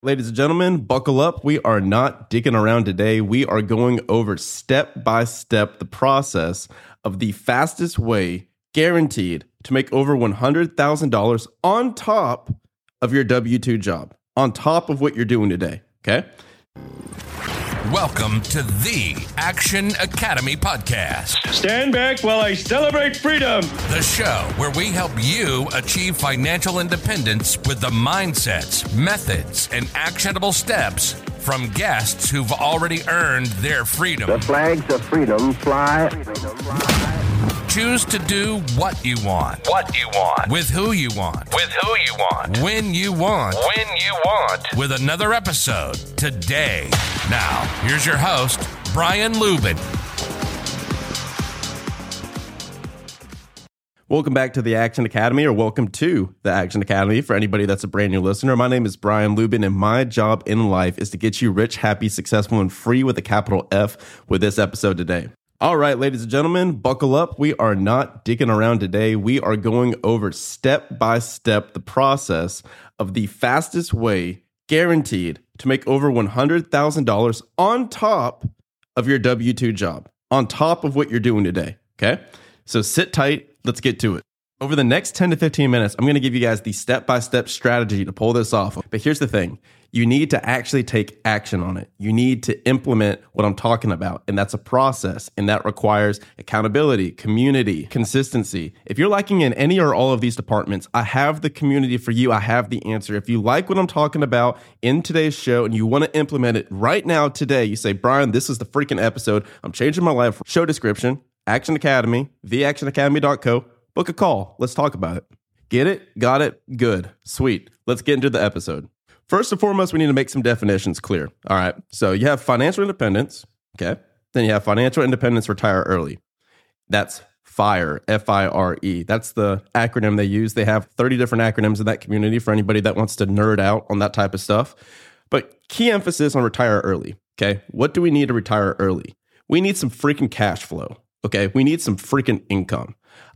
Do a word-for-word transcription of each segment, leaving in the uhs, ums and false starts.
Ladies and gentlemen, buckle up. We are not dicking around today. We are going over step by step the process of the fastest way, guaranteed, to make over one hundred thousand dollars on top of your W two job, on top of what you're doing today, okay? Welcome to the Action Academy Podcast. Stand back while I celebrate freedom. The show where we help you achieve financial independence with the mindsets, methods, and actionable steps from guests who've already earned their freedom. The flags of freedom fly. Choose to do what you want. What you want. With who you want. With who you want. When you want. When you want. With another episode today. Now, here's your host, Brian Lubin. Welcome back to the Action Academy, or welcome to the Action Academy for anybody that's a brand new listener. My name is Brian Lubin, and my job in life is to get you rich, happy, successful, and free with a capital F with this episode today. All right, ladies and gentlemen, buckle up. We are not dicking around today. We are going over step by step the process of the fastest way, guaranteed, to make over one hundred thousand dollars on top of your W two job, on top of what you're doing today, okay? So sit tight. Let's get to it. Over the next ten to fifteen minutes, I'm going to give you guys the step-by-step strategy to pull this off. But here's the thing. You need to actually take action on it. You need to implement what I'm talking about. And that's a process. And that requires accountability, community, consistency. If you're lacking in any or all of these departments, I have the community for you. I have the answer. If you like what I'm talking about in today's show and you want to implement it right now today, you say, Brian, this is the freaking episode. I'm changing my life. Show description, Action Academy, the action academy dot co. Book a call. Let's talk about it. Get it? Got it? Good. Sweet. Let's get into the episode. First and foremost, we need to make some definitions clear. All right. So you have financial independence. Okay. Then you have financial independence, retire early. That's FIRE, F I R E. That's the acronym they use. They have thirty different acronyms in that community for anybody that wants to nerd out on that type of stuff. But key emphasis on retire early. Okay. What do we need to retire early? We need some freaking cash flow. Okay. We need some freaking income.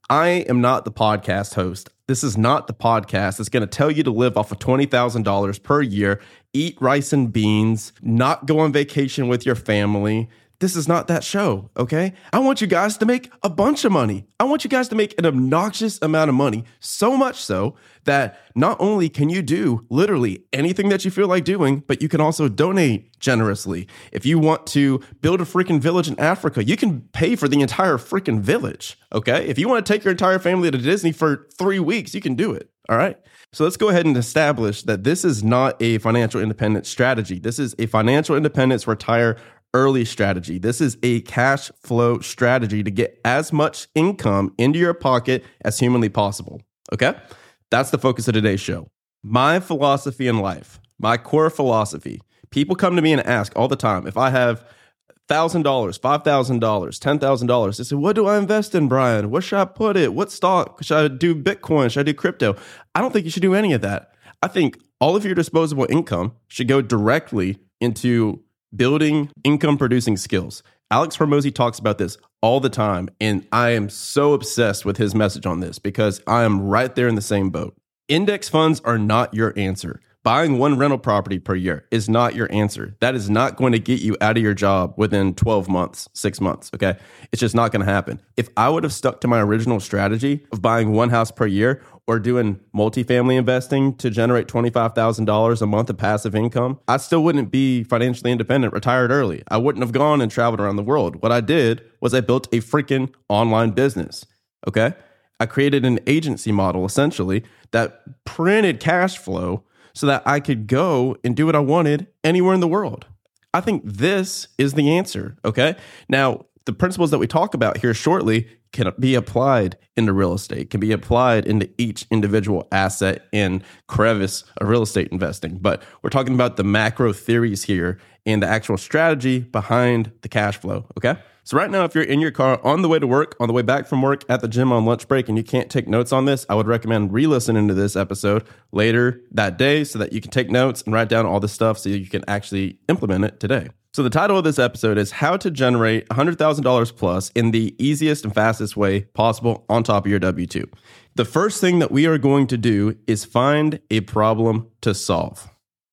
I am not the podcast host. This is not the podcast that's going to tell you to live off of twenty thousand dollars per year, eat rice and beans, not go on vacation with your family. This is not that show, okay? I want you guys to make a bunch of money. I want you guys to make an obnoxious amount of money, so much so that not only can you do literally anything that you feel like doing, but you can also donate generously. If you want to build a freaking village in Africa, you can pay for the entire freaking village, okay? If you want to take your entire family to Disney for three weeks, you can do it, all right? So let's go ahead and establish that this is not a financial independence strategy. This is a financial independence retire early strategy. This is a cash flow strategy to get as much income into your pocket as humanly possible. Okay? That's the focus of today's show. My philosophy in life, my core philosophy. People come to me and ask all the time, if I have one thousand dollars, five thousand dollars, ten thousand dollars, they say, what do I invest in, Brian? Where should I put it? What stock? Should I do Bitcoin? Should I do crypto? I don't think you should do any of that. I think all of your disposable income should go directly into building income-producing skills. Alex Hormozi talks about this all the time, and I am so obsessed with his message on this because I am right there in the same boat. Index funds are not your answer. Buying one rental property per year is not your answer. That is not going to get you out of your job within twelve months, six months, okay? It's just not going to happen. If I would have stuck to my original strategy of buying one house per year or doing multifamily investing to generate twenty-five thousand dollars a month of passive income, I still wouldn't be financially independent, retired early. I wouldn't have gone and traveled around the world. What I did was I built a freaking online business, okay? I created an agency model, essentially, that printed cash flow so that I could go and do what I wanted anywhere in the world. I think this is the answer, okay? Now, the principles that we talk about here shortly can be applied into real estate, can be applied into each individual asset and crevice of real estate investing. But we're talking about the macro theories here and the actual strategy behind the cash flow, okay? So right now, if you're in your car on the way to work, on the way back from work, at the gym on lunch break, and you can't take notes on this, I would recommend re-listening to this episode later that day so that you can take notes and write down all this stuff so you can actually implement it today. So the title of this episode is How to Generate one hundred thousand dollars Plus in the Easiest and Fastest Way Possible on Top of Your W two. The first thing that we are going to do is find a problem to solve.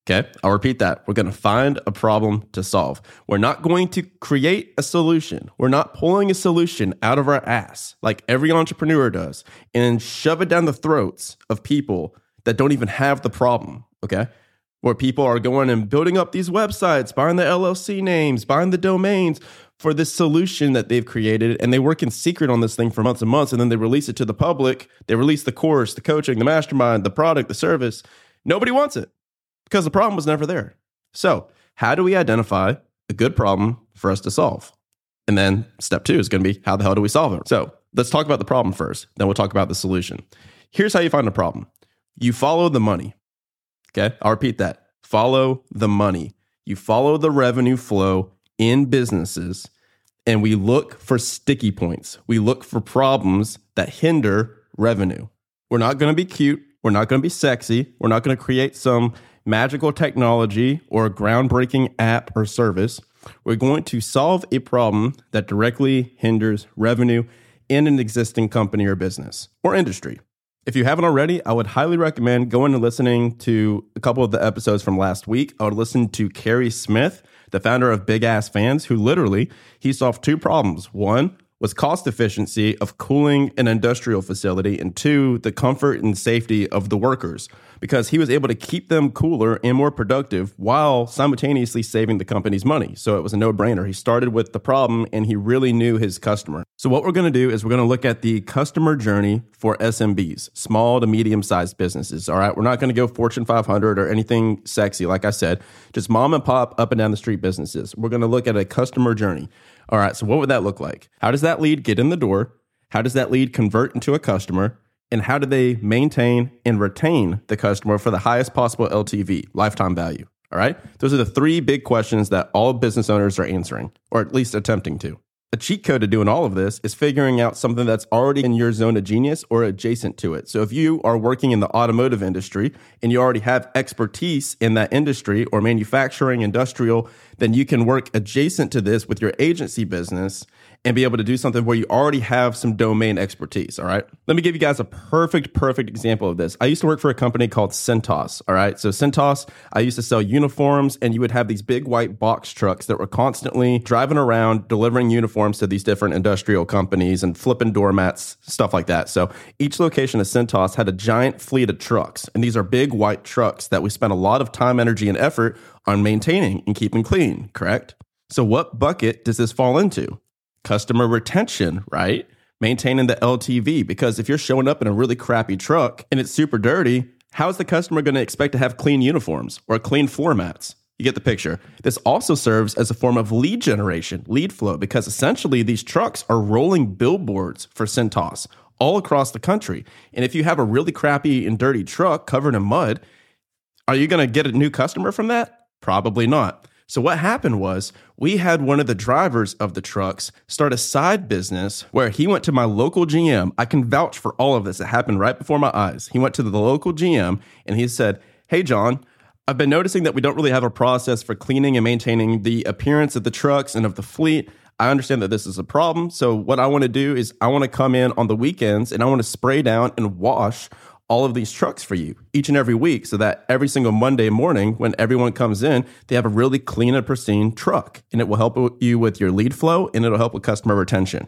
Okay, I'll repeat that. We're going to find a problem to solve. We're not going to create a solution. We're not pulling a solution out of our ass like every entrepreneur does and shove it down the throats of people that don't even have the problem, okay? Where people are going and building up these websites, buying the L L C names, buying the domains for this solution that they've created, and they work in secret on this thing for months and months, and then they release it to the public. They release the course, the coaching, the mastermind, the product, the service. Nobody wants it, because the problem was never there. So how do we identify a good problem for us to solve? And then step two is going to be, how the hell do we solve it? So let's talk about the problem first. Then we'll talk about the solution. Here's how you find a problem. You follow the money. Okay, I'll repeat that. Follow the money. You follow the revenue flow in businesses, and we look for sticky points. We look for problems that hinder revenue. We're not going to be cute. We're not going to be sexy. We're not going to create some magical technology or a groundbreaking app or service. We're going to solve a problem that directly hinders revenue in an existing company or business or industry. If you haven't already, I would highly recommend going and listening to a couple of the episodes from last week. I would listen to Kerry Smith, the founder of Big Ass Fans, who literally, he solved two problems. One was cost efficiency of cooling an industrial facility, and two, the comfort and safety of the workers, because he was able to keep them cooler and more productive while simultaneously saving the company's money. So it was a no-brainer. He started with the problem, and he really knew his customer. So what we're going to do is we're going to look at the customer journey for S M Bs, small to medium-sized businesses. All right, we're not going to go Fortune five hundred or anything sexy, like I said, just mom and pop, up and down the street businesses. We're going to look at a customer journey. All right, so what would that look like? How does that lead get in the door? How does that lead convert into a customer? And how do they maintain and retain the customer for the highest possible L T V, lifetime value? All right, those are the three big questions that all business owners are answering, or at least attempting to. A cheat code to doing all of this is figuring out something that's already in your zone of genius or adjacent to it. So if you are working in the automotive industry and you already have expertise in that industry or manufacturing, industrial, then you can work adjacent to this with your agency business and be able to do something where you already have some domain expertise, all right? Let me give you guys a perfect, perfect example of this. I used to work for a company called Cintas, all right? So Cintas, I used to sell uniforms, and you would have these big white box trucks that were constantly driving around, delivering uniforms to these different industrial companies and flipping doormats, stuff like that. So each location of Cintas had a giant fleet of trucks, and these are big white trucks that we spent a lot of time, energy, and effort on maintaining and keeping clean, correct? So what bucket does this fall into? Customer retention, right? Maintaining the L T V, because if you're showing up in a really crappy truck and it's super dirty, how is the customer going to expect to have clean uniforms or clean floor mats? You get the picture. This also serves as a form of lead generation, lead flow, because essentially these trucks are rolling billboards for Cintas all across the country. And if you have a really crappy and dirty truck covered in mud, are you going to get a new customer from that? Probably not. So what happened was we had one of the drivers of the trucks start a side business where he went to my local G M. I can vouch for all of this. It happened right before my eyes. He went to the local G M and he said, "Hey, John, I've been noticing that we don't really have a process for cleaning and maintaining the appearance of the trucks and of the fleet. I understand that this is a problem. So what I want to do is I want to come in on the weekends and I want to spray down and wash all of these trucks for you each and every week so that every single Monday morning when everyone comes in, they have a really clean and pristine truck, and it will help you with your lead flow and it'll help with customer retention."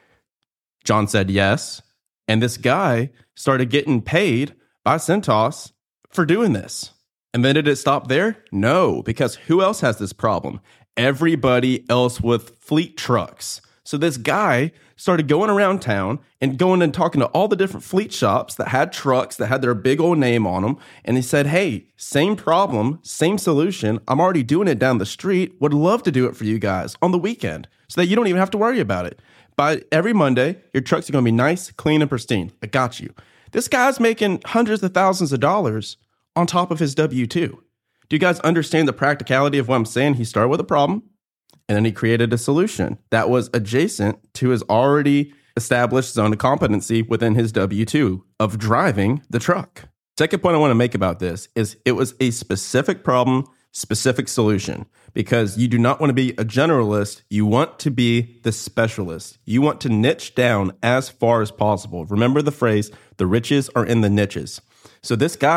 John said yes. And this guy started getting paid by Cintas for doing this. And then did it stop there? No, because who else has this problem? Everybody else with fleet trucks. So this guy started going around town and going and talking to all the different fleet shops that had trucks that had their big old name on them. And he said, "Hey, same problem, same solution. I'm already doing it down the street. Would love to do it for you guys on the weekend so that you don't even have to worry about it. By every Monday, your trucks are going to be nice, clean, and pristine. I got you." This guy's making hundreds of thousands of dollars on top of his W two. Do you guys understand the practicality of what I'm saying? He started with a problem, and then he created a solution that was adjacent to his already established zone of competency within his W two of driving the truck. Second point I want to make about this is it was a specific problem, specific solution, because you do not want to be a generalist. You want to be the specialist. You want to niche down as far as possible. Remember the phrase, the riches are in the niches. So this guy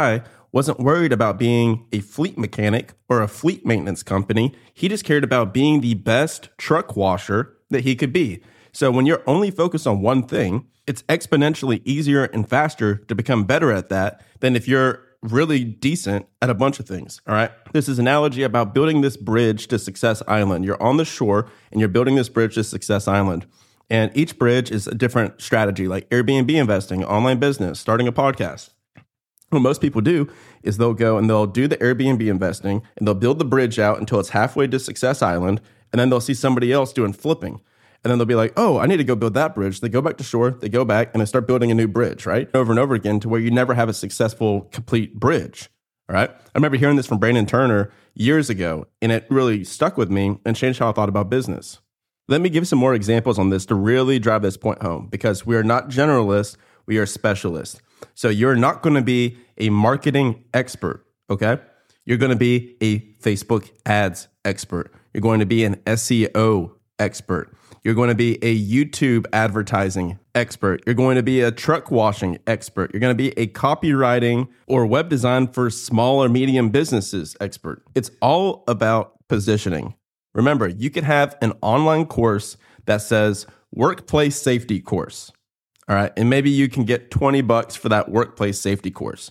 wasn't worried about being a fleet mechanic or a fleet maintenance company. He just cared about being the best truck washer that he could be. So when you're only focused on one thing, it's exponentially easier and faster to become better at that than if you're really decent at a bunch of things. All right. This is an analogy about building this bridge to Success Island. You're on the shore and you're building this bridge to Success Island. And each bridge is a different strategy, like Airbnb investing, online business, starting a podcast. What most people do is they'll go and they'll do the Airbnb investing and they'll build the bridge out until it's halfway to Success Island. And then they'll see somebody else doing flipping. And then they'll be like, oh, I need to go build that bridge. They go back to shore, they go back, and they start building a new bridge, right? Over and over again to where you never have a successful, complete bridge, all right? I remember hearing this from Brandon Turner years ago, and it really stuck with me and changed how I thought about business. Let me give some more examples on this to really drive this point home, because we are not generalists, we are specialists. So you're not going to be a marketing expert, okay? You're going to be a Facebook ads expert. You're going to be an S E O expert. You're going to be a YouTube advertising expert. You're going to be a truck washing expert. You're going to be a copywriting or web design for small or medium businesses expert. It's all about positioning. Remember, you could have an online course that says workplace safety course. All right. And maybe you can get twenty bucks for that workplace safety course.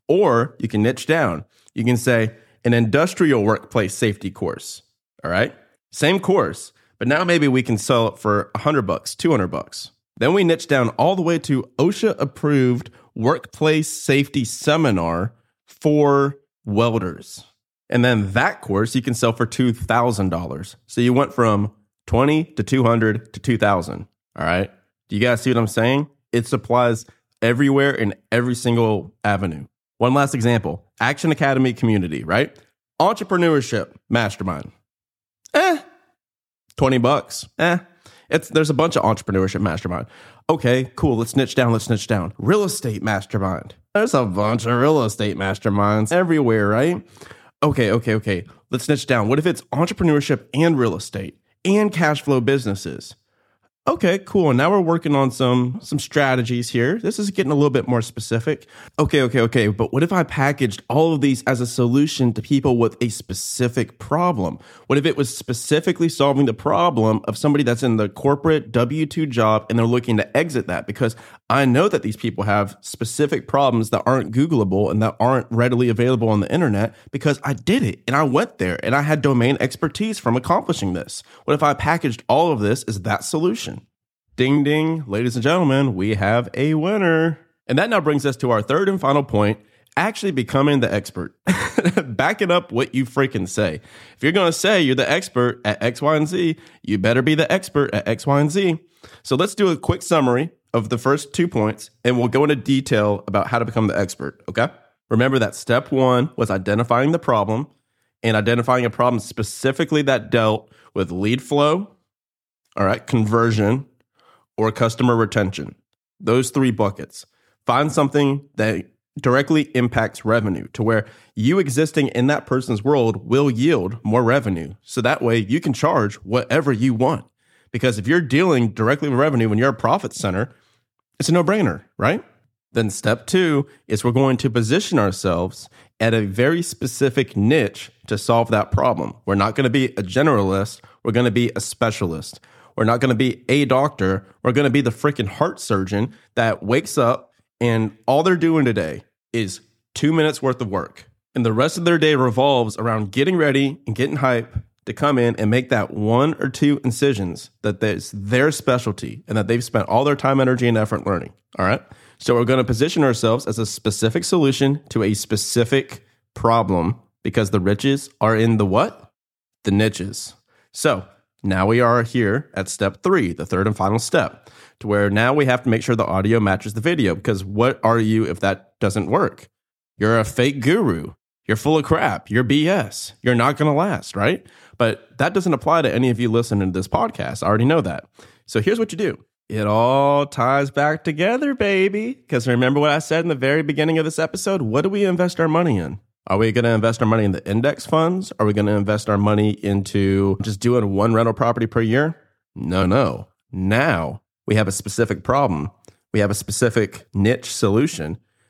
Or you can niche down. You can say an industrial workplace safety course. All right. Same course. But now maybe we can sell it for one hundred bucks, two hundred bucks. Then we niche down all the way to OSHA approved workplace safety seminar for welders. And then that course you can sell for two thousand dollars. So you went from twenty to two hundred to two thousand. All right. Do you guys see what I'm saying? It applies everywhere in every single avenue. One last example, Action Academy community, right? Entrepreneurship mastermind. Eh. twenty bucks. Eh, it's there's a bunch of entrepreneurship mastermind. Okay, cool. Let's niche down. Let's niche down. Real estate mastermind. There's a bunch of real estate masterminds everywhere, right? Okay, okay, okay. Let's niche down. What if it's entrepreneurship and real estate and cash flow businesses? Okay, cool. Now we're working on some some strategies here. This is getting a little bit more specific. Okay, okay, okay. But what if I packaged all of these as a solution to people with a specific problem? What if it was specifically solving the problem of somebody that's in the corporate W two job and they're looking to exit that? Because I know that these people have specific problems that aren't Googleable and that aren't readily available on the internet because I did it and I went there and I had domain expertise from accomplishing this. What if I packaged all of this as that solution? Ding, ding. Ladies and gentlemen, we have a winner. And that now brings us to our third and final point, actually becoming the expert. Backing up what you freaking say. If you're going to say you're the expert at X, Y, and Z, you better be the expert at X, Y, and Z. So let's do a quick summary of the first two points, and we'll go into detail about how to become the expert, okay? Remember that step one was identifying the problem and identifying a problem specifically that dealt with lead flow, all right, conversion, or customer retention. Those three buckets. Find something that directly impacts revenue to where you existing in that person's world will yield more revenue. So that way you can charge whatever you want. Because if you're dealing directly with revenue when you're a profit center, it's a no-brainer, right? Then step two is we're going to position ourselves at a very specific niche to solve that problem. We're not going to be a generalist. We're going to be a specialist. We're not going to be a doctor. We're going to be the freaking heart surgeon that wakes up and all they're doing today is two minutes worth of work. And the rest of their day revolves around getting ready and getting hype to come in and make that one or two incisions that is their specialty and that they've spent all their time, energy, and effort learning. All right. So we're going to position ourselves as a specific solution to a specific problem because the riches are in the what? The niches. So now we are here at step three, the third and final step, to where now we have to make sure the audio matches the video, because what are you if that doesn't work? You're a fake guru. You're full of crap. You're B S. You're not going to last, right? But that doesn't apply to any of you listening to this podcast. I already know that. So here's what you do. It all ties back together, baby. Because remember what I said in the very beginning of this episode? What do we invest our money in? Are we going to invest our money in the index funds? Are we going to invest our money into just doing one rental property per year? No, no. Now we have a specific problem. We have a specific niche solution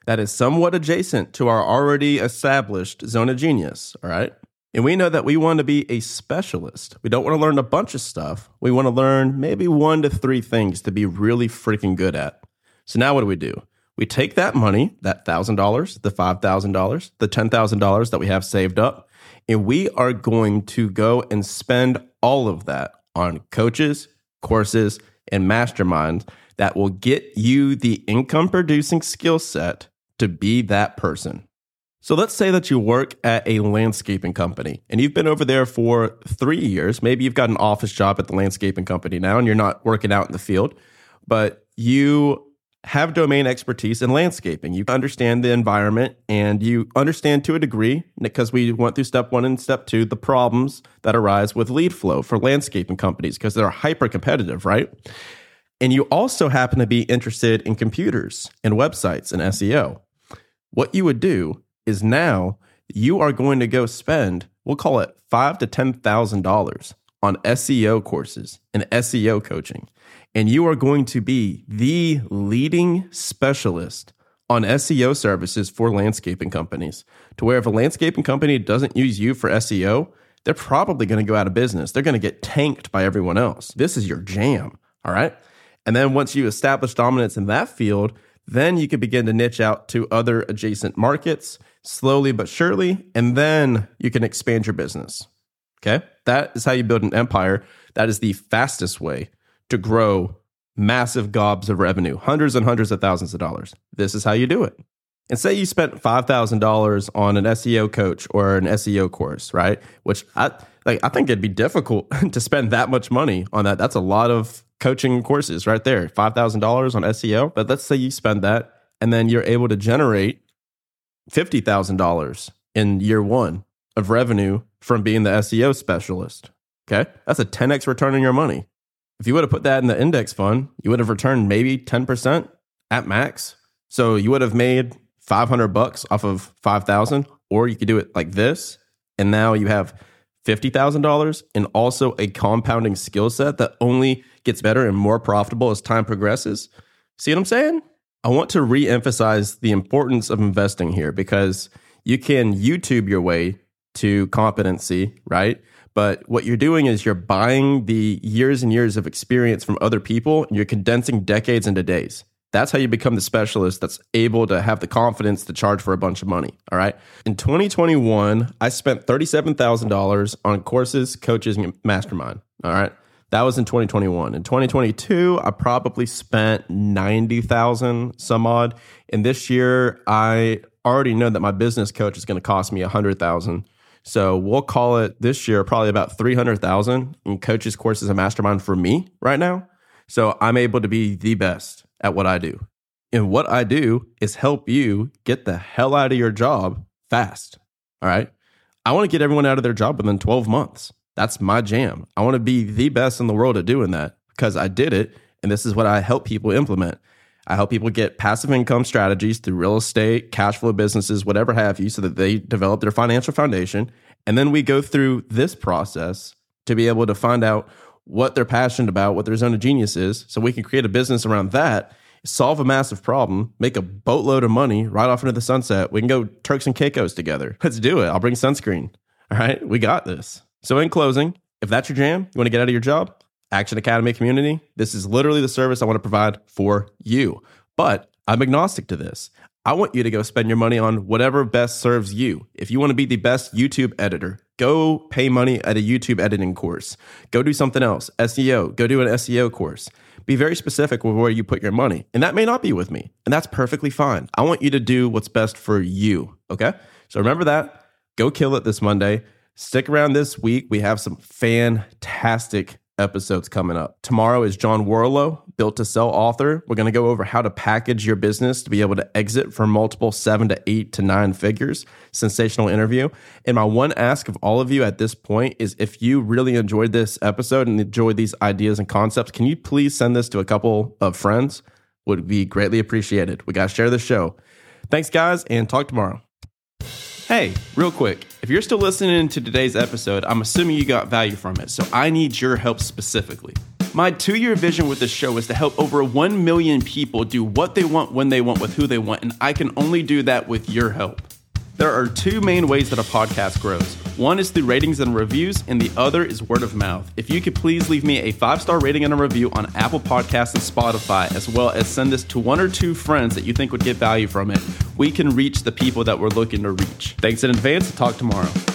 that is somewhat adjacent to our already established zone of genius, all right? And we know that we want to be a specialist. We don't want to learn a bunch of stuff. We want to learn maybe one to three things to be really freaking good at. So now what do we do? We take that money, that one thousand dollars, the five thousand dollars, the ten thousand dollars that we have saved up, and we are going to go and spend all of that on coaches, courses, and masterminds that will get you the income-producing skill set to be that person. So let's say that you work at a landscaping company and you've been over there for three years. Maybe you've got an office job at the landscaping company now and you're not working out in the field, but you have domain expertise in landscaping. You understand the environment and you understand to a degree, because we went through step one and step two, the problems that arise with lead flow for landscaping companies because they're hyper competitive, right? And you also happen to be interested in computers and websites and S E O. What you would do is now you are going to go spend, we'll call it five to ten thousand dollars on S E O courses and S E O coaching, and you are going to be the leading specialist on S E O services for landscaping companies. To where if a landscaping company doesn't use you for S E O, they're probably going to go out of business. They're going to get tanked by everyone else. This is your jam, all right? And then once you establish dominance in that field, then you can begin to niche out to other adjacent markets slowly but surely, and then you can expand your business. Okay? That is how you build an empire. That is the fastest way to grow massive gobs of revenue, hundreds and hundreds of thousands of dollars. This is how you do it. And say you spent five thousand dollars on an S E O coach or an S E O course, right? Which I like. I think it'd be difficult to spend that much money on that. That's a lot of coaching courses right there, five thousand dollars on S E O. But let's say you spend that and then you're able to generate fifty thousand dollars in year one of revenue from being the S E O specialist. Okay? That's a ten x return on your money. If you would have put that in the index fund, you would have returned maybe ten percent at max. So you would have made five hundred bucks off of five thousand, or you could do it like this. And now you have fifty thousand dollars and also a compounding skill set that only gets better and more profitable as time progresses. See what I'm saying? I want to re-emphasize the importance of investing here, because you can YouTube your way to competency, right? But what you're doing is you're buying the years and years of experience from other people, and you're condensing decades into days. That's how you become the specialist that's able to have the confidence to charge for a bunch of money, all right? In twenty twenty-one, I spent thirty-seven thousand dollars on courses, coaches, and mastermind, all right? That was in twenty twenty-one. In twenty twenty-two, I probably spent ninety thousand dollars some odd. And this year, I already know that my business coach is going to cost me one hundred thousand dollars. So we'll call it this year probably about three hundred thousand dollars in coaches, courses, and mastermind for me right now. So I'm able to be the best at what I do. And what I do is help you get the hell out of your job fast. All right. I want to get everyone out of their job within twelve months. That's my jam. I want to be the best in the world at doing that because I did it. And this is what I help people implement. I help people get passive income strategies through real estate, cash flow businesses, whatever have you, so that they develop their financial foundation. And then we go through this process to be able to find out what they're passionate about, what their zone of genius is, so we can create a business around that, solve a massive problem, make a boatload of money right off into the sunset. We can go Turks and Caicos together. Let's do it. I'll bring sunscreen. All right, we got this. So in closing, if that's your jam, you want to get out of your job, Action Academy community, this is literally the service I want to provide for you. But I'm agnostic to this. I want you to go spend your money on whatever best serves you. If you want to be the best YouTube editor, go pay money at a YouTube editing course. Go do something else. S E O, go do an S E O course. Be very specific with where you put your money. And that may not be with me. And that's perfectly fine. I want you to do what's best for you. Okay? So remember that. Go kill it this Monday. Stick around this week. We have some fantastic episodes coming up. Tomorrow is John Warlow, Built to Sell author. We're going to go over how to package your business to be able to exit for multiple seven to eight to nine figures. Sensational interview. And my one ask of all of you at this point is, if you really enjoyed this episode and enjoyed these ideas and concepts, can you please send this to a couple of friends? Would be greatly appreciated. We got to share the show. Thanks, guys, and talk tomorrow. Hey, real quick, if you're still listening to today's episode, I'm assuming you got value from it, so I need your help specifically. My two-year vision with this show is to help over one million people do what they want, when they want, with who they want, and I can only do that with your help. There are two main ways that a podcast grows. One is through ratings and reviews, and the other is word of mouth. If you could please leave me a five-star rating and a review on Apple Podcasts and Spotify, as well as send this to one or two friends that you think would get value from it, we can reach the people that we're looking to reach. Thanks in advance. Talk tomorrow.